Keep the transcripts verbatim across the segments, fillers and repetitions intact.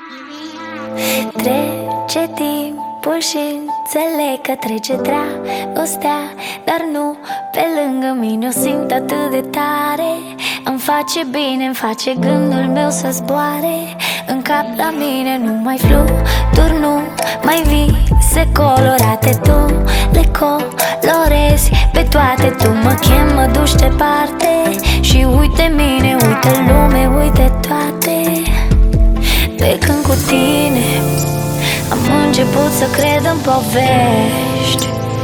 Trece timpul și înțeleg că trece dragostea, dar nu pe lângă mine o simt atât de tare. Îmi face bine, îmi face gândul meu să zboare. În cap la mine nu mai fluturi, nu mai vise colorate. Tu le colorezi pe toate, tu mă chem, mă duci departe. Și uite mine, uite lume, uite toate. Pe când cu tine am început să cred în povești.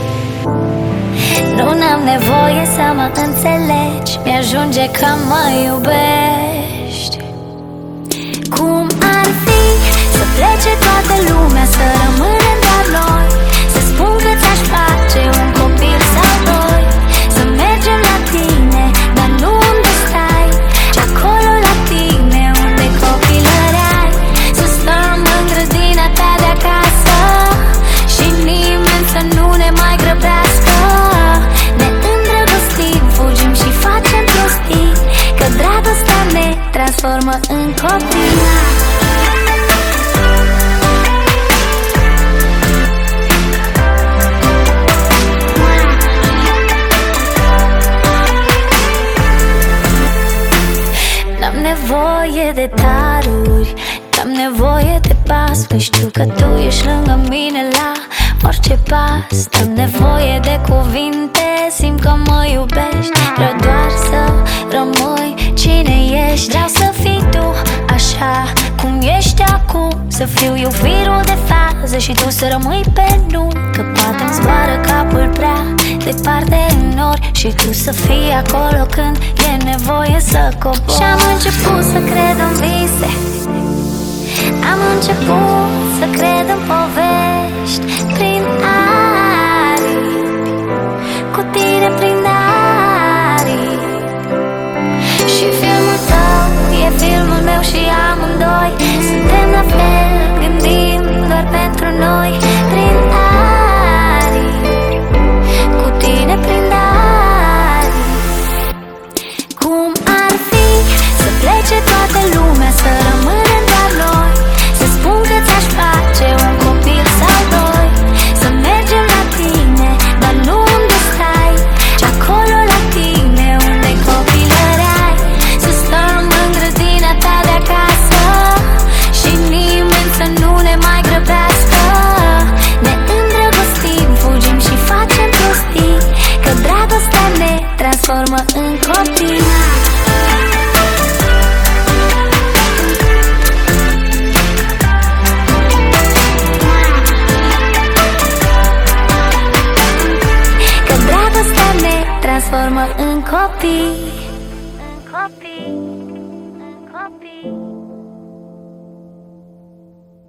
Nu n-am nevoie să mă înțelegi, mi-ajunge că mă iubești. Cum ar fi să plece toată lumea, să rămânem doar noi, să spun că ți-aș face un copil sau doi, să mergem la tine, dar nu unde stai, ci acolo la tine unde copilăreai. Să stăm în grădina ta de acasă și nimeni să nu ne mai grăbească. Ne îndrăgostim, fugim și facem prostii, că dragostea ne transformă în copii. N-am nevoie de daruri, n-am nevoie de pas, că știu că tu ești lângă mine la orice pas. N-am nevoie de cuvinte, simt că mă iubești. Vreau doar să rămâi cine ești. Vreau să fii tu așa cum ești acum, să fiu eu firul de fază și tu să rămâi pe nun. Că poate-mi zboară capul prea departe în nori și tu să fii acolo când e nevoie să cobor. Și-am început să cred în vise, am început să cred în povești. Prin aripi, cu tine prin aripi. Și filmul tău e filmul meu și amândoi suntem la fel, gândim doar pentru noi. Prin aripi, cu tine prin aripi. Cum ar fi să plece toată lumea, să rămânem doar noi, să spun că ți-aș face un copil sau doi, să mergem la tine, dar nu unde stai, ci acolo la tine unde copilăreai. Să stăm în grădina ta de acasă și nimeni să nu ne mai grăbească. Ne îndrăgostim, fugim și facem prostii, că dragostea ne transformă în copii. Transformă în copii, în copii, în copii.